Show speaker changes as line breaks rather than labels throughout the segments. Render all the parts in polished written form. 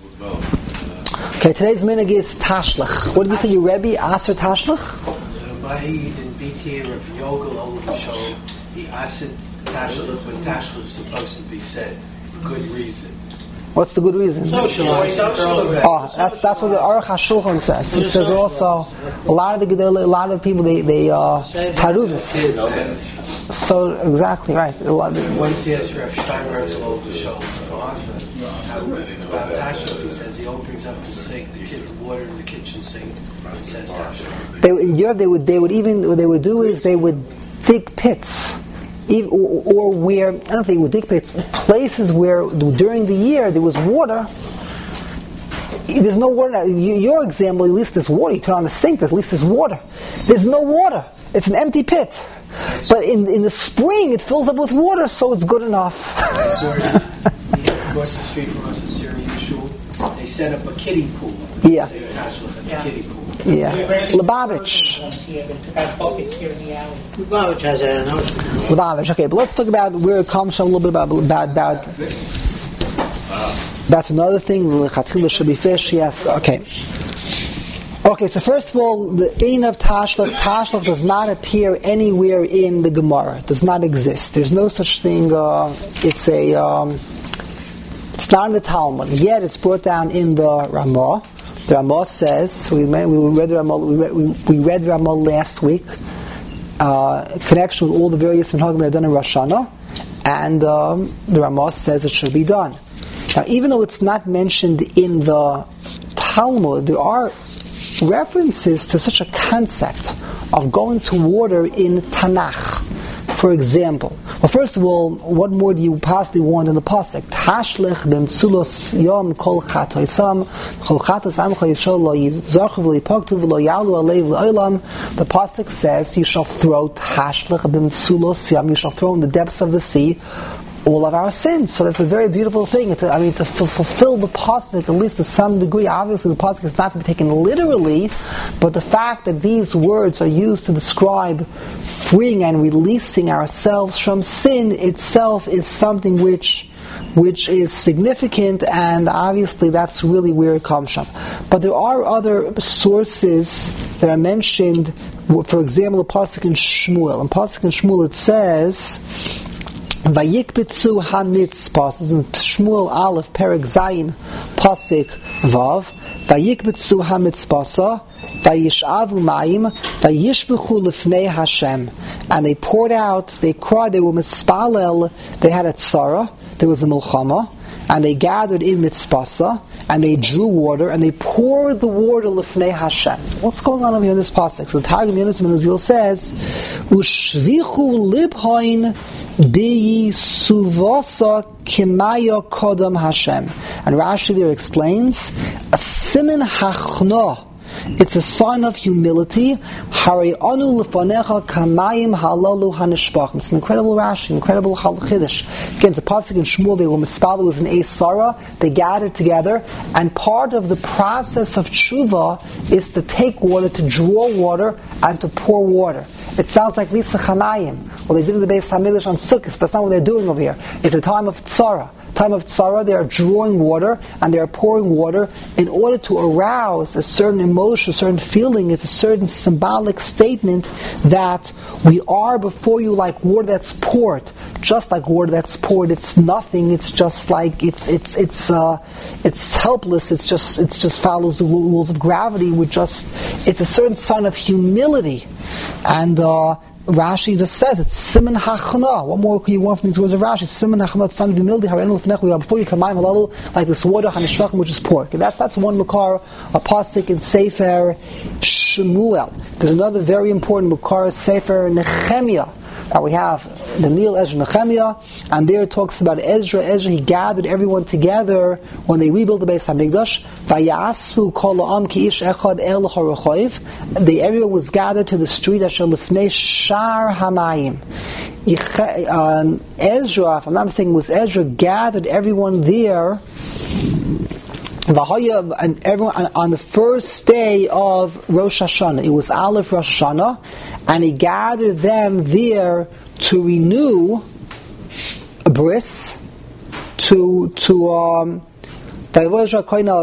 Okay, today's minhag is Tashlich. What did you say, your Rebbe, Aser Tashlich?
Mahi in BT of Yogel over show, he asked Tashlich when Tashlich is supposed to be said. Good reason.
What's the good reason?
Social
that's what the Aruch HaShulchan says. It says also a lot of people they taruvis. So exactly right.
Once he has Rav Steinberg's over the show, about Tashlich, he says he opens up the sink, the water in the kitchen sink, and says Tashlich.
They would dig pits. Or where, I don't think they would dig pits, places where during the year there was water. There's no water now. Your example, at least there's water. You turn on the sink, at least there's water. There's no water. It's an empty pit. But in the spring, it fills up with water, so it's good enough.
Across the street from us, a Syrian shul, they set up a kiddie pool.
Yeah.
Kiddie pool.
Yeah. Lubavitch.
Lubavitch has that.
Lubavitch. Okay, but let's talk about where it comes from. A little bit about. That's another thing. The Lechatchila should be fish. Yes. Okay. Okay. So first of all, the Ein of Tashlich does not appear anywhere in the Gemara. It does not exist. There's no such thing. It's not in the Talmud. Yet it's brought down in the Ramah. The Ramah says, we read Ramah last week, connection with all the various minhagim that are done in Rosh Hashanah, and the Ramah says it should be done. Now, even though it's not mentioned in the Talmud, there are references to such a concept of going to water in Tanakh. For example, well, first of all, what more do you possibly want in the pasuk? Tashlich b'mtzulos yom kol chatoisam kol chatos amcha yishol lo yizachu v'lipoktu v'lo yalu aleiv l'olam. The pasuk says you shall throw tashlich b'mtzulos yom. You shall throw in the depths of the sea all of our sins. So that's a very beautiful thing. To fulfill the pasuk, at least to some degree. Obviously, the pasuk is not to be taken literally, but the fact that these words are used to describe freeing and releasing ourselves from sin itself is something which is significant, and obviously that's really where it comes from. But there are other sources that are mentioned. For example, the pasuk in Shmuel. In pasuk in Shmuel it says, Vayikbitzu ha-mitzpah. This is in Shmuel Aleph, Perek Zayin, Pasuk Vav. Vayikbitzu ha-mitzpah, vayishavu ma'im, vayishbechu lefnei Hashem. And they poured out, they cried, they were mispalel, they had a tzara, there was a milchama, and they gathered in mitzpasa, and they drew water, and they poured the water lefnei Hashem. What's going on over here in this pasuk? So the Targum Yonos ben Uziel says, Ushvichu libhoin Biyi suvasa kimaya kodam Hashem. And Rashi there explains, a simin hachno. It's a sign of humility. Hari anu lefanecha kamayim halalu hanishbachim. It's an incredible Rashi, incredible Chiddush. Again, it's a pasuk in Shmuel. They were mispal. It was an Eisara. They gathered together, and part of the process of tshuva is to take water, to draw water, and to pour water. It sounds like Lisa Chamayim. Well, they did in the Beis Hamikdash on Sukkot, but that's not what they're doing over here. It's a time of tzara. Time of tzara, they are drawing water and they are pouring water in order to arouse a certain emotion, a certain feeling. It's a certain symbolic statement that we are before you like water that's poured. Just like water that's poured, it's nothing. It's just like it's helpless. It just follows the rules of gravity. It's a certain sign of humility, and Rashi just says it's siman hachna. What more can you want from these words of Rashi? Siman hachna, son of humility. We are before you kamayim halalu, like this water hanishvachim, which is poured. Okay, that's one makar, a pasuk in Sefer Shemuel. There's another very important makar, Sefer Nehemiah. We have the Nil Ezra Nehemiah, and there it talks about Ezra. He gathered everyone together when they rebuilt the Beis Hamikdash. Vayasu kol ha'am ki ish echad el harachoiv. Everyone was gathered to the street asher lifnei shar hamayim. Ezra, if I'm not mistaken, was Ezra gathered everyone there. And everyone on the first day of Rosh Hashanah, it was Aleph Rosh Hashanah, and he gathered them there to renew a bris, to Ezra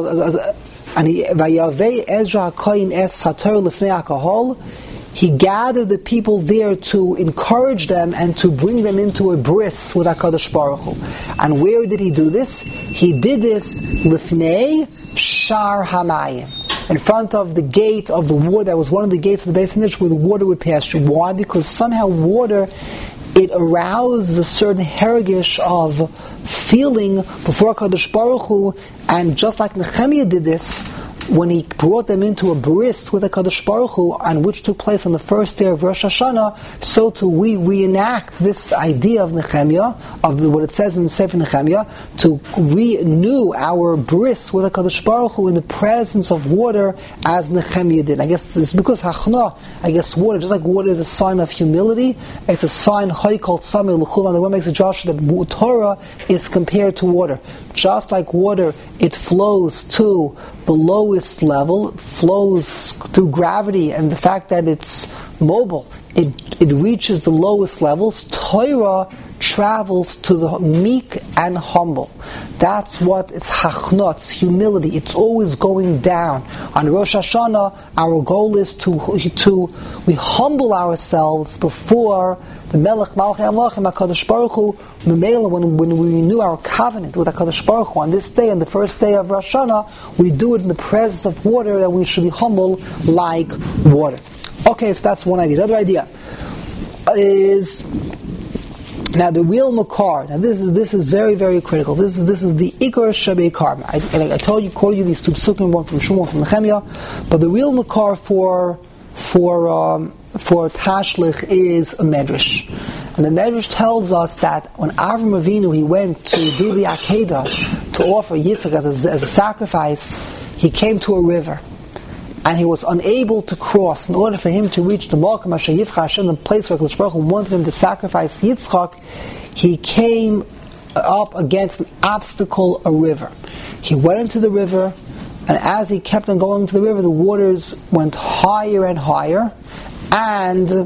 HaKohen es haTorah lifnei HaKahol. He gathered the people there to encourage them and to bring them into a bris with HaKadosh Baruch Hu. And where did he do this? He did this lifnei Shar Hamayim, in front of the gate of the water. That was one of the gates of the Beis Hamikdash where the water would pass through. Why? Because somehow water, it arouses a certain hergish of feeling before HaKadosh Baruch Hu, and just like Nehemiah did this, when he brought them into a bris with HaKadosh Baruch Hu, and which took place on the first day of Rosh Hashanah, so too we reenact this idea of Nehemiah, of what it says in Sefer Nehemiah, to renew our bris with HaKadosh Baruch Hu in the presence of water, as Nehemiah did. I guess it's because Hachna, water, just like water is a sign of humility, it's a sign, Haykal Tzamei L'Chulam, the one makes a Joshua that Torah is compared to water. Just like water, it flows to the lowest level, flows through gravity and the fact that it's mobile, it reaches the lowest levels. Torah travels to the meek and humble. That's what it's hachna, it's humility. It's always going down. On Rosh Hashanah, our goal is we humble ourselves before the Melech Malchei Amlachim, HaKadosh Baruch Hu. When we renew our covenant with HaKadosh Baruch Hu on this day, on the first day of Rosh Hashanah, we do it in the presence of water, that we should be humble like water. Okay, so that's one idea. Another idea is, now the real makar. Now this is very, very critical. This is the ikar shabei karma. I told you these two psukim, one from Shmuel, one from Nehemiah, but the real makar for tashlich is a medrash. And the medrash tells us that when Avram Avinu, he went to do the Akedah, to offer Yitzchak as a sacrifice, he came to a river. And he was unable to cross. In order for him to reach the Malkam Asher Yivcha Hashem, the place where HaKadosh Baruch Hu wanted him to sacrifice Yitzchak, he came up against an obstacle, a river. He went into the river, and as he kept on going into the river, the waters went higher and higher, and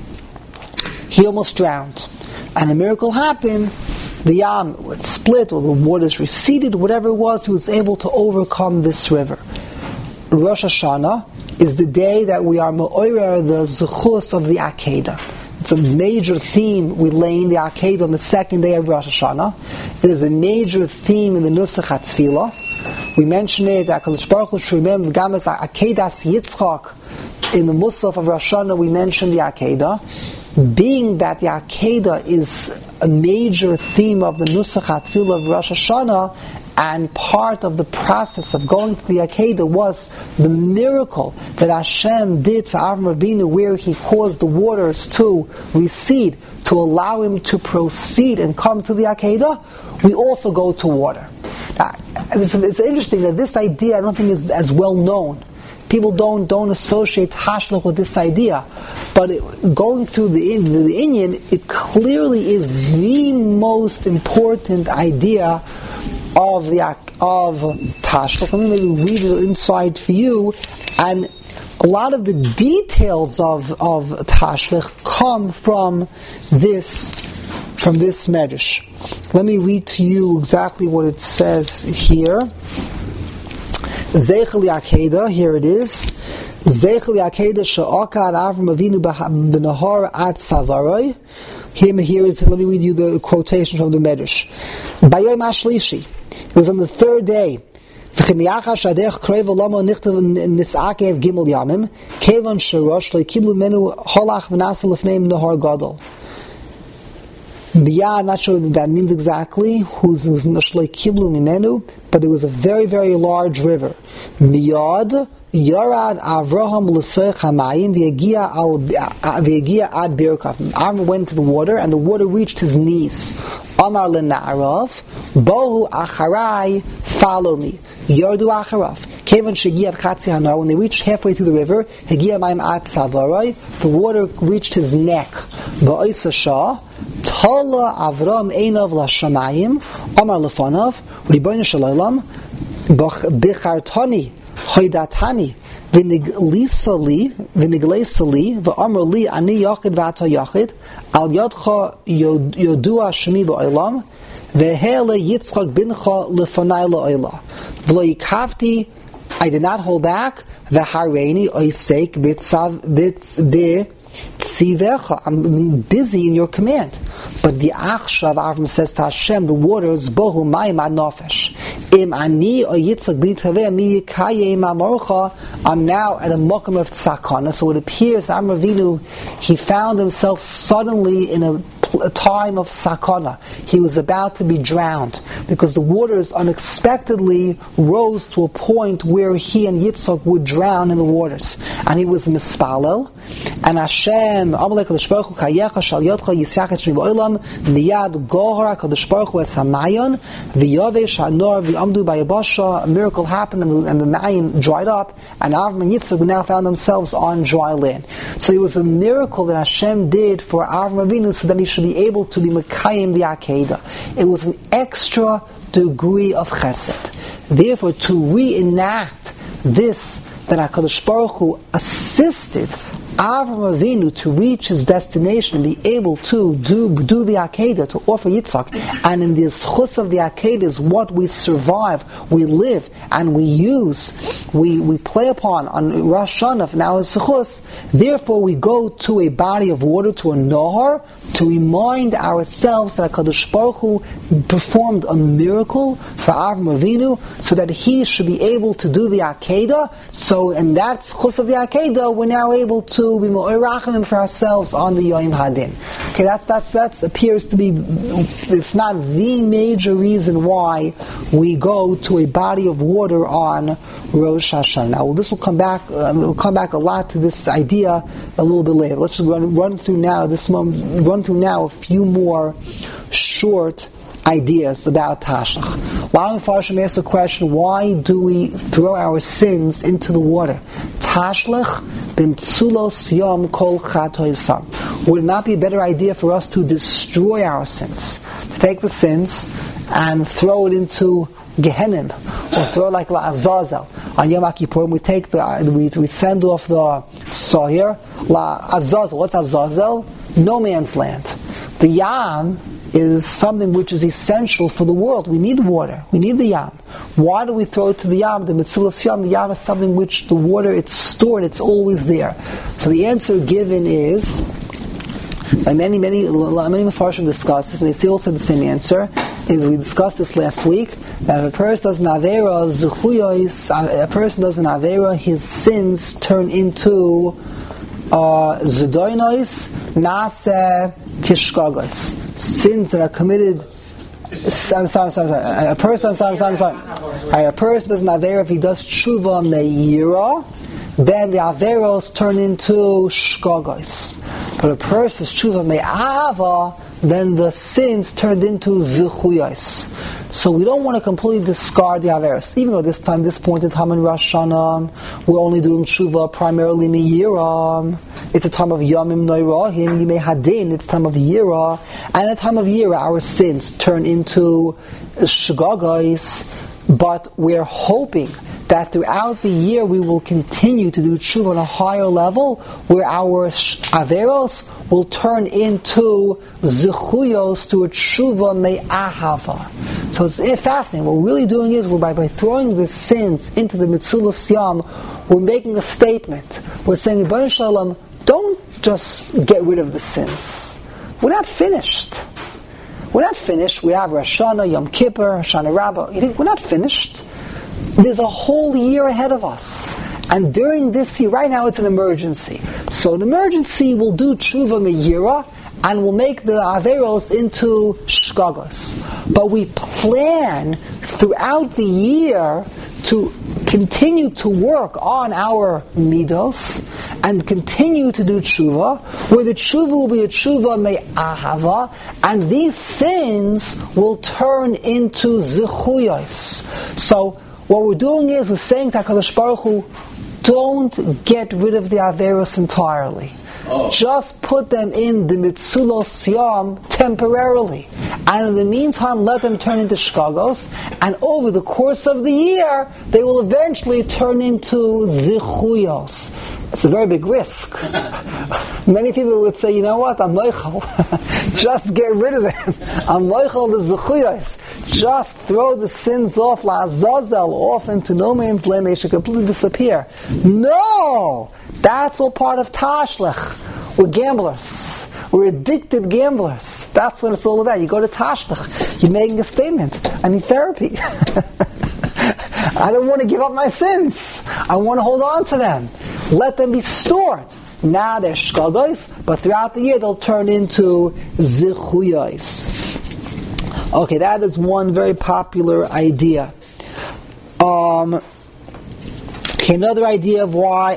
he almost drowned. And a miracle happened. The Yam would split, or the waters receded, whatever it was, he was able to overcome this river. Rosh Hashanah is the day that we are me'orer the zechus of the Akedah. It's a major theme we lay in the Akedah on the second day of Rosh Hashanah. It is a major theme in the Nusach HaTfilah. We mention it that HaKadosh Baruch Hu should remember Gamas Akedas Yitzchak. In the Musaf of Rosh Hashanah we mention the Akedah. Being that the Akedah is a major theme of the Nusach HaTfilah of Rosh Hashanah, and part of the process of going to the Akedah was the miracle that Hashem did for Avram Avinu, where He caused the waters to recede, to allow him to proceed and come to the Akedah. We also go to water. Now, it's interesting that this idea I don't think is as well known. People don't associate Tashlich with this idea, but going through the Inyan, it clearly is the most important idea of Tashlich. Let me maybe read it inside for you, and a lot of the details of Tashlich come from this medrash. Let me read to you exactly what it says here. Zeichel Akedah, here it is. Zeichel Akedah she'okad Avram Avinu b'nahar ad Savaroi. Here is, let me read you the quotation from the Medrash. Bayom Ashlishi, it was on the third day. V'chimiyacha shadech kreva lama nichtav nisakev gimel yamim kevan sherosh le'kiblu menu holach v'nasa l'fneim nahar gadol. I'm not sure what that means exactly, who's Nashlei Kiblu Mimenu, but it was a very, very large river. Miyad Yarad Avraham L'Soich Hamayim V'Yegia Ad Birkav. Avram went to the water, and the water reached his knees. Amar L'Na'arav Bohu Acharai, follow me. Yardu Acharav. Kevan Shegiat Chatzi Hanar, when they reached halfway through the river, Hegia Maim Ad Savarai, the water reached his neck. Ba'isa Shah Tala Avram Einav LaShamayim Amar Lefanav Ribono Shel Olam Bichartani Hoidatani V'Nigleisali V'Amar Li Ani Yachid V'Ata Yachid Al Yadcha Yodua Shemi Ba'olam Vehele Yitzchak bincha lefanai la'olah. V'lo yikavti, I did not hold back. V'hareini oisek b'tzivecha. I'm busy in your command. But the Achshav, Avram says to Hashem, the waters, bohu mayim ad nafesh. Im ani o Yitzchak b'taveh mi yikayeh ma'amorcha. I'm now at a mokum of tzakana. So it appears Avram Avinu, he found himself suddenly in a time of sakana. He was about to be drowned because the waters unexpectedly rose to a point where he and Yitzchak would drown in the waters. And he was mispalel. And Hashem, Amalek HaKadosh Baruch Hu, Chayecha shal yodcha yisyachet shmi ba'olam, miyad gohar HaKadosh Baruch Hu es hamayon, v'yovesh ha'nor v'yamdu b'yabasha. A miracle happened and the Mayan dried up, and Avram and Yitzchak now found themselves on dry land. So it was a miracle that Hashem did for Avram Avinu so that he should be able to be Mekayim the Akedah. It was an extra degree of chesed. Therefore, to reenact this, that HaKadosh Baruch Hu assisted Avram Avinu to reach his destination and be able to do the Akedah, to offer Yitzchak. And in the schus of the Akedah is what we survive, we live, and we use, we play upon on Rosh Hashanah, now is schus. Therefore we go to a body of water, to a Nohar, to remind ourselves that HaKadosh Baruch Hu performed a miracle for Avram Avinu so that he should be able to do the Akedah. So in that schus of the Akedah, we're now able to be mo'irachim for ourselves on the Yom Hadin. Okay, that appears to be, if not the major reason why we go to a body of water on Rosh Hashanah. Now, this will come back. We'll come back a lot to this idea a little bit later. Let's just run through now a few more short ideas about Tashlach. While Farshim asks the question, why do we throw our sins into the water? Tashlach b'mtzulos yom kol chat ha'isam. Would it not be a better idea for us to destroy our sins? To take the sins and throw it into Gehenim, or throw it like La'azazel. On Yom Kippur, we send off the Sahir, La'azazel. What's Azazel? No man's land. The Yam is something which is essential for the world. We need water. We need the Yam. Why do we throw it to the Yam? The Mitzulas Yam, the Yam is something which the water, it's stored, it's always there. So the answer given is, by many Mefarshim discuss this, and they say also the same answer, is we discussed this last week, that if a person does an Avera, his sins turn into Zedoinos, Nase, Kishkagos. Sins that are committed. I'm sorry. A person does an Avera, if he does Tshuva Meira, then the Averos turn into Shkagos. But a person's Tshuva Me'ava, then the sins turned into Zechuyos. So we don't want to completely discard the Averos. Even though this point in time in Rosh Hashanah, we're only doing Tshuva primarily Me'ira. It's a time of Yamim Noirahim, Yimei Hadin, it's time of Yira. And at the time of Yira, our sins turn into Shgagos. But we're hoping that throughout the year we will continue to do tshuva on a higher level, where our averos will turn into zechuyos, to a tshuva me'ahava. So it's fascinating. What we're really doing is, by throwing the sins into the mitzulas yam, we're making a statement. We're saying, Rebbeinu Shalom, don't just get rid of the sins. We're not finished. We're not finished. We have Rosh Hashanah, Yom Kippur, Hoshana Rabbah. You think we're not finished? There's a whole year ahead of us. And during this year, right now it's an emergency. So an emergency will do tshuva me'yira, and will make the averos into shkagos. But we plan throughout the year to continue to work on our midos and continue to do tshuva, where the tshuva will be a tshuva me'ahava, and these sins will turn into zechuyos. So what we're doing is, we're saying to HaKadosh Baruch Hu, don't get rid of the averos entirely. Just put them in the mitzulos yam temporarily, and in the meantime let them turn into shkagos, and over the course of the year they will eventually turn into zichuyos. It's a very big risk. Many people would say, you know what, I'm moichel. Just get rid of them. I'm moichel the zechuyos. Just throw the sins off, la'azazel, off into no man's land. They should completely disappear. No! That's all part of Tashlech. We're gamblers. We're addicted gamblers. That's what it's all about. You go to Tashlech. You're making a statement. I need therapy. I don't want to give up my sins. I want to hold on to them. Let them be stored. Now they're shkagos, but throughout the year they'll turn into zichuyos. Okay, that is one very popular idea. Another idea of why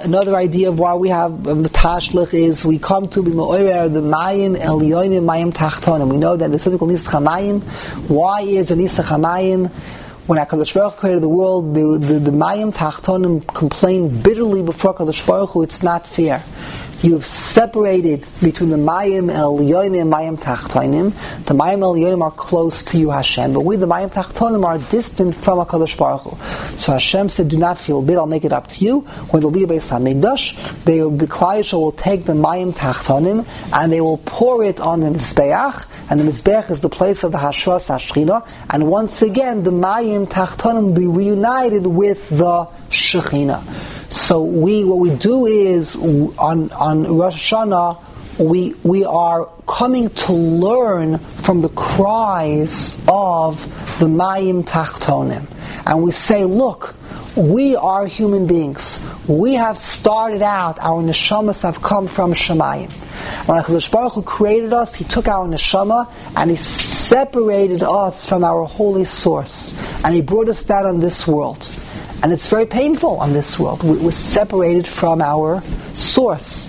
we have the Tashlich is we come to be me'orer the mayim elyonim mayim tachtonim. We know that the Siddur called Nisach HaMayim. Why is a Nisach HaMayim? When HaKadosh Baruch Hu created the world, the mayim tachtonim complained bitterly before HaKadosh Baruch Hu, it's not fair. You've separated between the mayim elyonim and mayim tachtonim. The mayim elyonim are close to you, Hashem, but we, the mayim tachtonim, are distant from HaKadosh Baruch Hu. So Hashem said, do not feel bad, I'll make it up to you. When there'll be a Beis HaMikdash, the Klal Yisrael will take the mayim tachtonim and they will pour it on the Mizbeach, and the Mizbeach is the place of the Hashras HaShechina, and once again the mayim tachtonim will be reunited with the Shechina. So what we do is on Rosh Hashanah we are coming to learn from the cries of the Mayim Tachtonim, and we say, look, we are human beings. We have started out, our neshamas have come from Shemayim. When HaKadosh Baruch Hu created us, He took our neshama and He separated us from our holy source, and He brought us down on this world. And it's very painful on this world. We're separated from our source.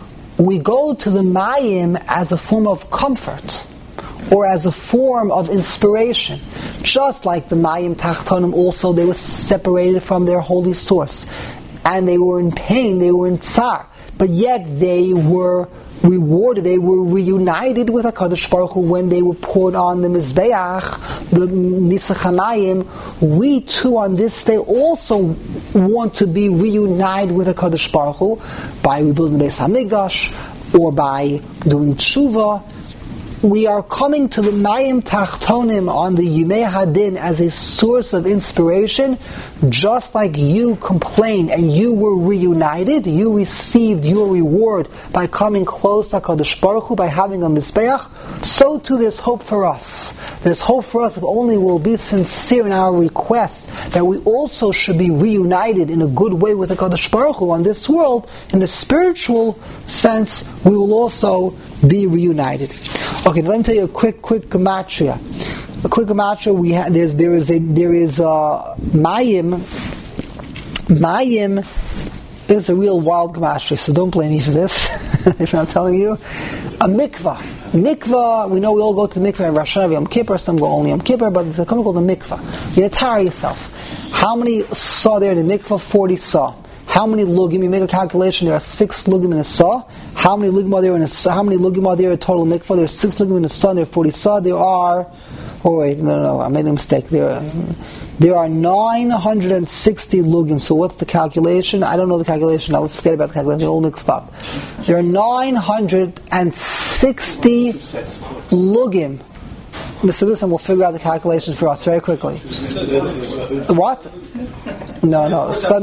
We go to the Mayim as a form of comfort, or as a form of inspiration. Just like the Mayim Tachtonim also, they were separated from their holy source. And they were in pain, they were in tsar. But yet they were rewarded, they were reunited with HaKadosh Baruch Hu when they were poured on the Mizbeach, the Nisach HaMayim. We too on this day also want to be reunited with HaKadosh Baruch Hu by rebuilding the Beis HaMikdash or by doing tshuva. We are coming to the Mayim Tachtonim on the Yimei Hadin as a source of inspiration, just like you complained and you were reunited, you received your reward by coming close to HaKadosh Baruch Hu, by having a Mizbeach. So too there's hope for us. There's hope for us if only we'll be sincere in our request that we also should be reunited in a good way with HaKadosh Baruch Hu on this world. In the spiritual sense, we will also be reunited. Okay, let me tell you a quick gematria. A quick gematria. There is Mayim. Mayim is a real wild gematria, so don't blame me for this. If I'm telling you, a mikvah. We know we all go to mikvah in Rosh Hashanah, Yom Kippur. Some go only Yom Kippur, but there's a company called a mikvah. You attire yourself. How many saw there in the mikvah? 40 saw. How many lugim? You make a calculation. There are 6 lugim in a saw. How many lugim are there in a? How many lugim are there in total mikvah? There are 6 lugim in a saw. There are 40 saw. There are. Oh wait, no, I made a mistake. There are 960 lugim. So what's the calculation? I don't know the calculation. Now let's forget about the calculation. They're all mixed up. There are 960 lugim. Mr. Wilson will figure out the calculations for us very quickly. What? No. So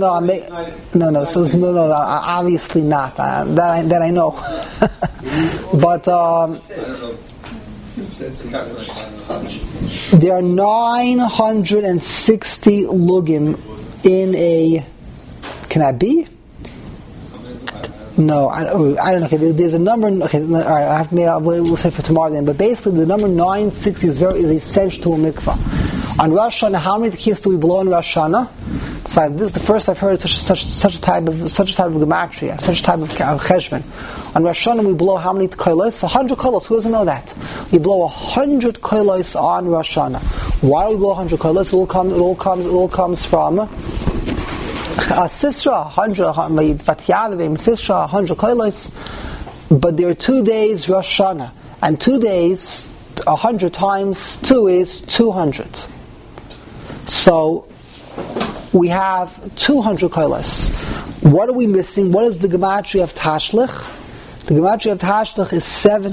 obviously not. That I know. But there are 960 lugim in a. Can that be? No, I don't know. Okay, there's a number. Okay, all right. We'll say for tomorrow then. But basically, the number 960 is essential to a mikvah. On Rosh Hashanah, how many tekiyos do we blow on Rosh Hashanah? So this is the first I've heard such a type of gematria, such a type of cheshbon. On Rosh Hashanah, we blow how many kolos? 100 kolos. Who doesn't know that? We blow 100 kolos on Rosh Hashanah. Why do we blow 100 kolos? It all comes from Sisra, 100 kolos. But there are 2 days Rosh Hashanah, and 2 days, 100 times 2 is 200. So we have 200 kolos. What are we missing? What is the gematria of Tashlich? The gematria of Tashlich is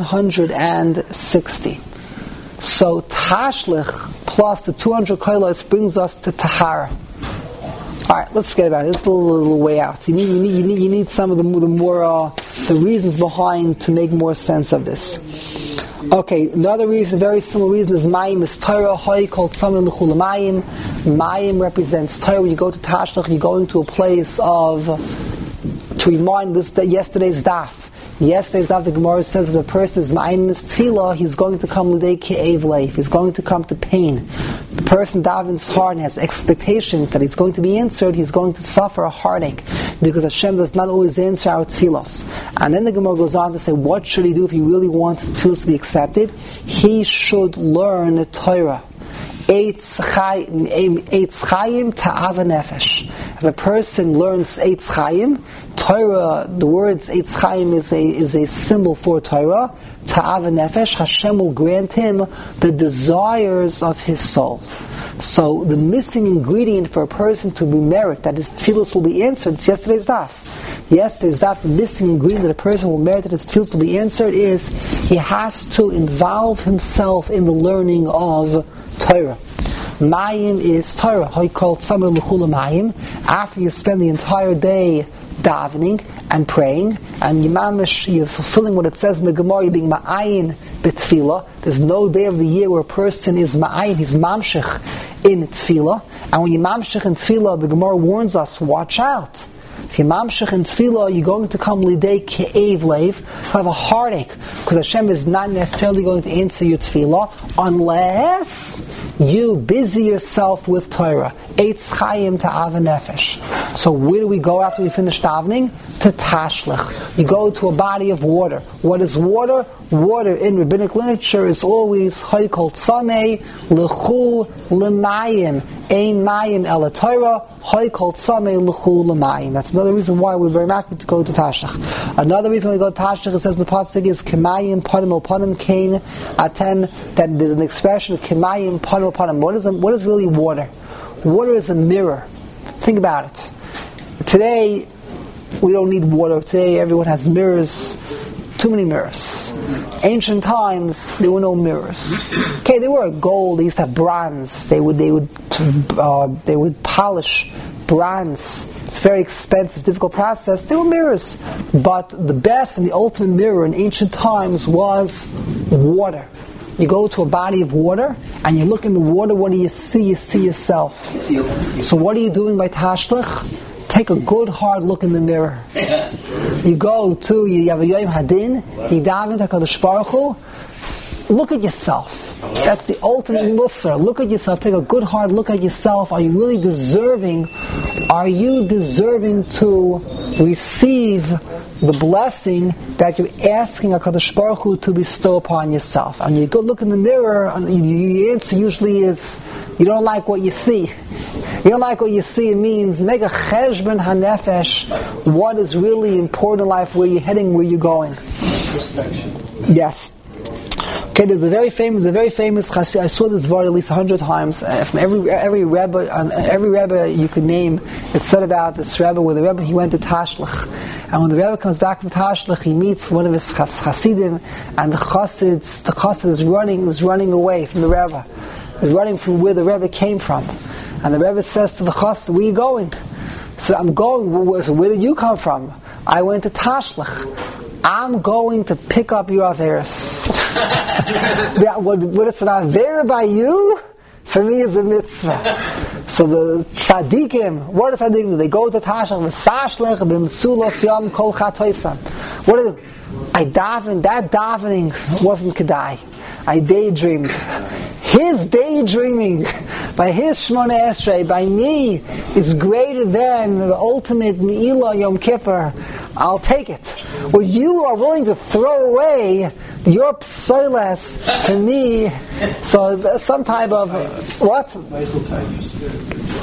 760. So Tashlich plus the 200 kolos brings us to Tahara. Alright, let's forget about it. It's a little way out. You need some of the more the reasons behind to make more sense of this. Okay, another reason, very similar reason, is Mayim is Torah. Hoy called Samim L'chul Mayim. Mayim represents Torah. When you go to Tashlich, you're going to a place to remind us that yesterday's daf. Yesterday's daf, the Gemara says that a person is Mayim is Tefillah, he's going to come L'dei Ke'ev Leif. He's going to come to pain. The person davens hard and has expectations that he's going to be answered, he's going to suffer a heartache because Hashem does not always answer our tefillos. And then the Gemara goes on to say, what should he do if he really wants his tefillos to be accepted? He should learn the Torah. Eitz Chaim Ta'ava Nefesh. If a person learns Eitz Chaim, Torah, the words Eitz Chaim is a symbol for Torah. Ta'ava Nefesh, Hashem will grant him the desires of his soul. So the missing ingredient for a person to be merit, that his tefillos will be answered, it's yesterday's daf. Yesterday's daf, the missing ingredient that a person will merit that his tefillos will be answered is he has to involve himself in the learning of Torah. Mayim is Torah. How you call Samar L'chul Mayim. After you spend the entire day davening and praying, and you're fulfilling what it says in the Gemara, you're being ma'ayin b'tefillah. There's no day of the year where a person is ma'ayin, he's mamshich in tefillah. And when you mamshich in tefillah, the Gemara warns us, watch out. If you mamshich in tefillah, you're going to come lidei ke'ev leiv, have a heartache, because Hashem is not necessarily going to answer your tefillah unless you busy yourself with Torah. Eitz Chaim Ta'ava Nefesh. So where do we go after we finish davening? To Tashlich. You go to a body of water. What is water? Water in rabbinic literature is always Haykol Tzamei L'chul L'mayim. Ein Mayim Ela Torah. Haykol Tzamei L'chul L'mayim. That's another reason why we're very happy to go to Tashlich. Another reason we go to Tashlich, it says in the pasuk is Kemayim Panim El Panim Kain Aten. That there's an expression of Kemayim Panim El Panim. What is really water? Water is a mirror. Think about it. Today, we don't need water. Today, everyone has mirrors. Too many mirrors. Ancient times, there were no mirrors. Okay, they were gold. They used to have bronze. They would polish bronze. It's a very expensive, difficult process. They were mirrors. But the best and the ultimate mirror in ancient times was water. You go to a body of water and you look in the water, what do you see? You see yourself. So what are you doing by Tashlich? Take a good hard look in the mirror. You have a Yom Hadin, you daven to HaKadosh Baruch Hu, look at yourself. That's the ultimate musar. Look at yourself, take a good hard look at yourself. Are you really deserving to receive the blessing that you're asking HaKadosh Baruch Hu to bestow upon yourself? And you go look in the mirror, and your answer usually is, you don't like what you see. You don't like what you see, it means make a cheshbon hanefesh, what is really important in life, where you're heading, where you're going.
Introspection.
Yes. Okay, there's a very famous chassid. I saw this word at least 100 times. From every Rebbe you could name, it said about this Rebbe, where the Rebbe, he went to Tashlich. And when the Rebbe comes back from Tashlich, he meets one of his chassidim, and the chassid is running away from the Rebbe. He's running from where the Rebbe came from. And the Rebbe says to the chassid, where are you going? So I'm going, so where did you come from? I went to Tashlich. I'm going to pick up your averis. What it's an aver by you, for me is a mitzvah. So the tzaddikim, what do tzaddikim do? They go to Tashlich, v'sashlech b'mtzulos yom kol chatoisam. What do they do? I davened, that davening wasn't kedai. I daydreamed. His daydreaming by his Shmona Esrei, by me, is greater than the ultimate Ne'ilah Yom Kippur. I'll take it. Well, you are willing to throw away your psoiles for me. So some type of what?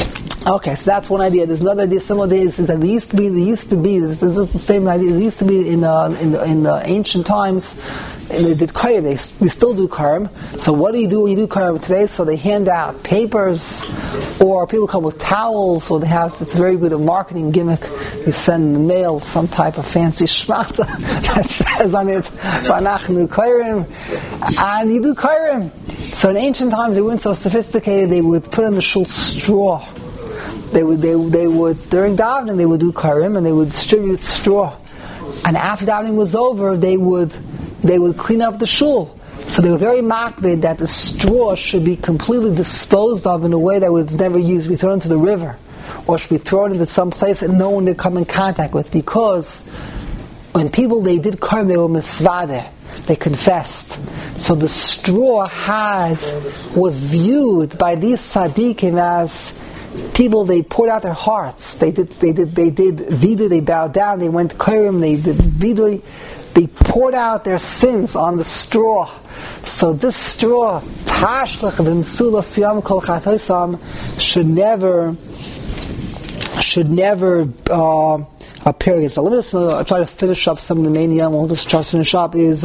Okay, so that's one idea. There's another idea. Similar idea is that there used to be. This is the same idea. There used to be in the ancient times. And they did Karim. We still do Karim. So what do you do when you do Karim today? So they hand out papers, or people come with towels, or they have. It's a very good marketing gimmick. You send in the mail some type of fancy shmachta that says on it "Vanachnu Karim," and you do Karim. So in ancient times they weren't so sophisticated. They would put in the shul straw. They would during davening they would do karim and they would distribute straw, and after davening was over they would clean up the shul. So they were very makbid that the straw should be completely disposed of in a way that was never used. We throw it into the river, or should be thrown into some place that no one would come in contact with, because when people they did karim they were misvadeh. They confessed. So the straw was viewed by these tzaddikim as people. They poured out their hearts. They did vidu. They bowed down. They went karim. They did vidu. They poured out their sins on the straw. So this straw, tashlech v'msula siyam kol chatoisam, should never appear again. So let me just try to finish up some of the main yam. We'll just try to finish up. Is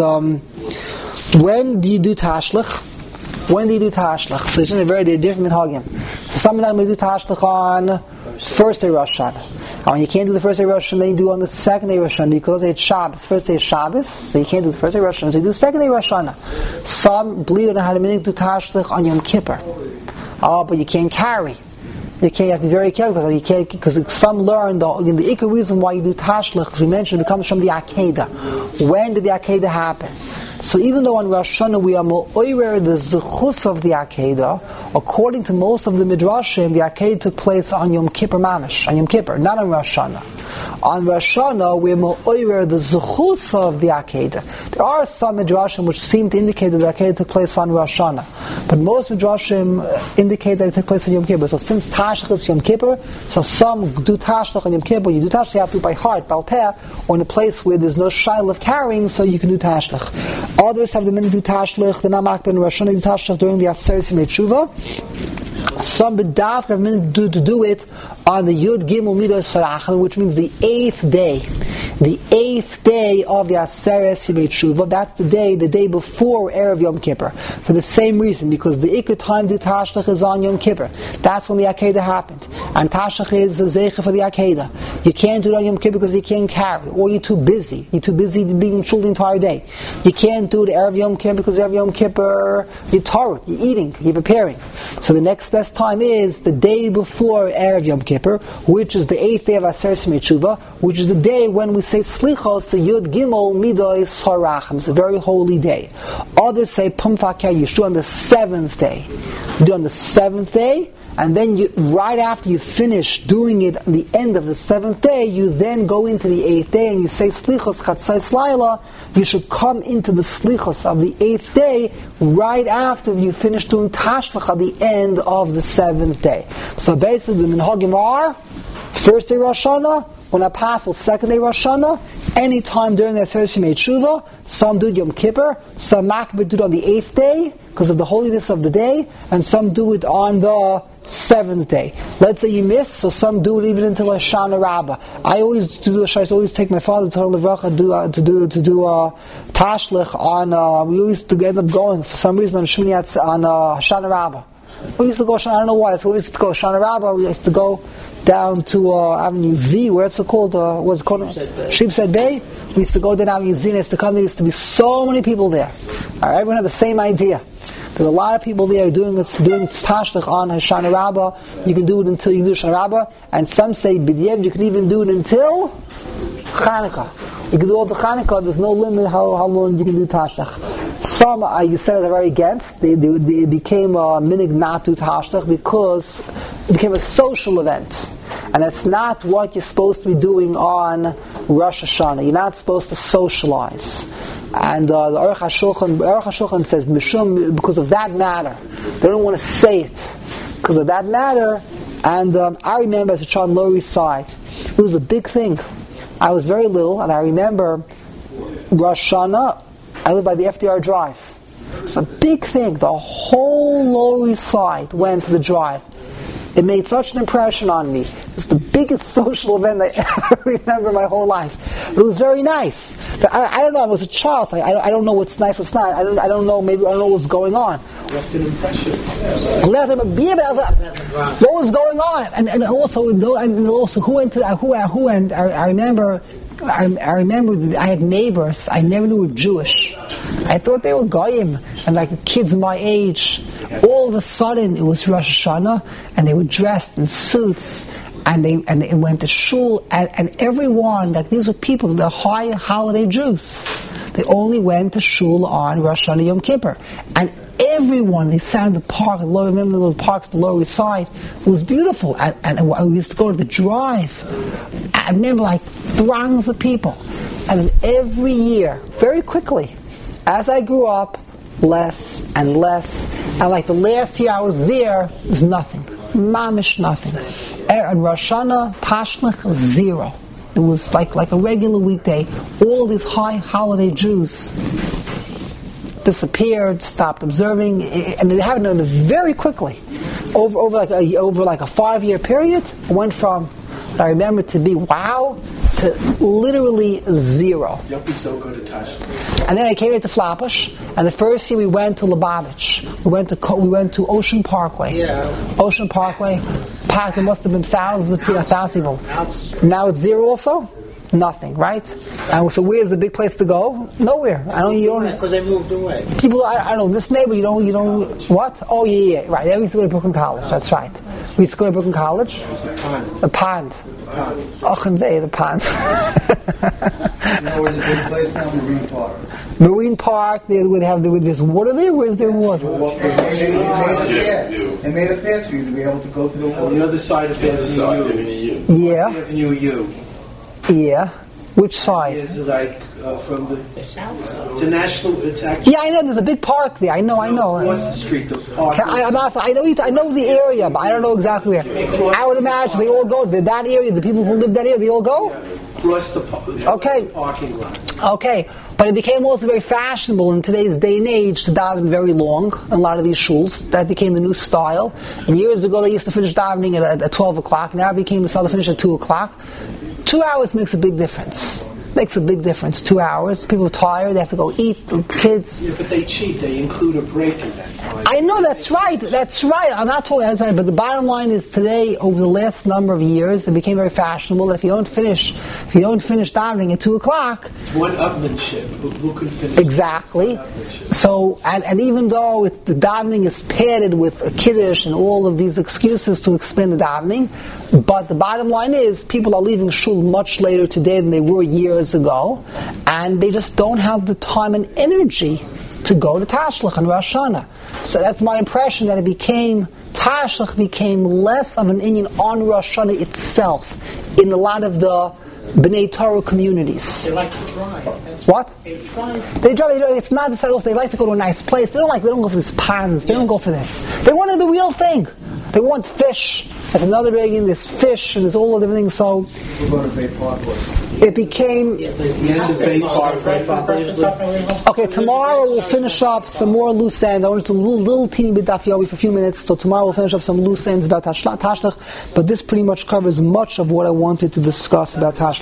when do you do tashlech? When do you do tashlech? So it's in a very different minhagim. So some of them we do tashlech on first day Rosh Hashanah. And when you can't do the first day Rosh Hashanah, then you do on the second day Rosh Hashanah, because it's Shabbos. First day is Shabbos, so you can't do the first day Rosh Hashanah, so you do the second day Rosh Hashanah. Some believe in how to do tashlech on Yom Kippur. But you can't carry. You have to be very careful because some learn the ikar reason why you do tashlech, as we mentioned, it comes from the Akedah. When did the Akedah happen? So even though on Rosh Hashanah we are mo'orer the zechus of the Akedah, according to most of the midrashim, the Akedah took place on Yom Kippur Mamash, on Yom Kippur, not on Rosh Hashanah. On Rosh Hashanah we are mo'orer the zechus of the Akedah. There are some midrashim which seem to indicate that the Akedah took place on Rosh Hashanah, but most midrashim indicate that it took place on Yom Kippur. So since Tashlech is Yom Kippur, so some do Tashlech on Yom Kippur. You do Tashlech, you have to do by heart, by peh, or in a place where there's no shail of carrying, so you can do Tashlech. Others have the minute do Tashlech, the Namak ben Rosh Hashanah do Tashlech during the Aseret Yimei Tshuva. Some B'daf have minute to do it on the Yud Gimel Midos Sarachim, which means the 8th day. The 8th day of the Aseret Yimei Tshuva. That's the day before Erev Yom Kippur. For the same reason, because the Ikar time to do Tashlech is on Yom Kippur. That's when the Akedah happened. And Tashlech is a Zeicha for the Akedah. You can't do it on Yom Kippur because you can't carry, or you're too busy. You're too busy being shul the entire day. You can't do it Erev Yom Kippur because Erev Yom Kippur you're tired, you're eating, you're preparing. So the next best time is the day before Erev Yom Kippur, which is the 8th day of Aseret Yimei Tshuva, which is the day when we say Slichos, the Yud Gimel Midos Sarachim. It's a very holy day. Others say Pum Fakir, you should on the 7th day. You do on the 7th day, and then right after you finish doing it at the end of the 7th day, you then go into the 8th day and you say Slichos Chatzais Laila. You should come into the Slichos of the 8th day right after you finish doing Tashlech at the end of the 7th day. So basically the minhagim are first day Rosh Hashanah, when I pass, well, second day Rosh Hashanah, any time during the Aseret Yimei Tshuva. Some do it Yom Kippur, some makbid do it on the 8th day because of the holiness of the day, and some do it on the 7th day. Let's say you miss, so some do it even until Hoshana Rabbah. I always take my father to Levracha to do Tashlech on. We used to end up going for some reason on Shmini on Hoshana Rabbah. We used to go. I don't know why. So we used to go Hoshana Rabbah. We used to go down to Avenue Z. Where it's called? What's it called? Sheepshead Bay. We used to go down Avenue Z. And there used to be so many people there. Everyone had the same idea. There were a lot of people there doing Tashlech on Hoshana Rabbah. You can do it until you do Hoshana Rabbah, and some say B'diavad you can even do it until Chanukah. You can do all the Chanukah. There's no limit how long you can do Tashlech. Some you said are very against. They became a minig not to Tashlech because it became a social event, and that's not what you're supposed to be doing on Rosh Hashanah. You're not supposed to socialize. And the Aruch HaShulchan says, Mishum, because of that matter. They don't want to say it because of that matter. And I remember as a child on Lower East Side, it was a big thing. I was very little, and I remember Rosh Hashanah, I lived by the FDR Drive. It's a big thing. The whole Lower East Side went to the drive. It made such an impression on me. It was the biggest social event I ever remember in my whole life. But it was very nice. But I don't know, I was a child, so I don't know what's nice, what's not. I don't know, maybe I don't know what's going on.
Left an impression.
What was going on? And also who went to who and I remember that I had neighbors I never knew were Jewish. I thought they were goyim, and like kids my age. All of a sudden, it was Rosh Hashanah, and they were dressed in suits, and they went to shul, and everyone, like these were people, the high holiday Jews. They only went to shul on Rosh Hashanah Yom Kippur, and everyone, they sat in the park. I remember the little parks, the Lower East Side. It was beautiful, and we used to go to the Drive. I remember like throngs of people, and every year, very quickly, as I grew up, less and less, and like the last year I was there, it was nothing, mamish nothing. And Rosh Hashanah, Tashlich, zero. It was like a regular weekday. All these high holiday Jews disappeared, stopped observing, and it happened very quickly. Over like a 5-year period, it went from what I remember to be wow to literally zero.
Yuppies don't go to Tashlich.
And then I came into Flatbush, and the first year we went to Lubavitch. We went to Ocean Parkway.
Yeah.
Ocean Parkway. Packed. There must have been thousands of people. Now it's zero also. Nothing, right? And so where's the big place to go? Nowhere.
Because they moved away.
People, I don't know. This neighbor, you don't. What? Oh yeah, right. They used to go to Brooklyn College. That's right. We used to go to Brooklyn College. The pond. Och, and the pond.
Where's the big place now? Marine Park.
Marine Park. Where they have this water there. Where's their water?
They made a path for you to be able to go to the water.
On the other side of Avenue U.
Yeah.
Avenue U.
Yeah. Which side?
It's like from the south side. It's a national. It's actually.
Yeah, I know. There's a big park there. I know.
Across the street, the park.
I know the area, but I don't know exactly where. I would imagine they all go. That area, the people who live that area, they all go.
Across the parking lot.
Okay, but it became also very fashionable in today's day and age to daven very long in a lot of these shuls. That became the new style. And years ago, they used to finish davening at 12 o'clock. Now it became the style to finish at 2 o'clock. 2 hours makes a big difference. 2 hours. People are tired. They have to go eat. The kids.
Yeah, but they cheat. They include a break in that time.
I know that's right. I'm not talking outside, but the bottom line is today, over the last number of years, it became very fashionable that if you don't finish davening at 2 o'clock,
it's one upmanship. Who can finish?
Exactly. So, and even though the davening is padded with a kiddush and all of these excuses to explain the davening, but the bottom line is people are leaving shul much later today than they were years ago, and they just don't have the time and energy to go to Tashlich and Rosh Hashanah. So that's my impression, that Tashlich became less of an inyan on Rosh Hashanah itself in a lot of the B'nai Torah communities.
They like to drive.
What?
They drive.
They drive. It's not the sales. They like to go to a nice place. They don't go for these ponds. They don't go for this. They wanted the real thing. They want fish. There's another vegan. There's fish and there's all of everything. So
We're going to Bay Park.
it became.
The end of Bay Park.
Okay, tomorrow we'll finish up some more loose ends. I want to do a little teeny bit daf yomi for a few minutes. So tomorrow we'll finish up some loose ends about Tashlich. But this pretty much covers much of what I wanted to discuss about Tashlich.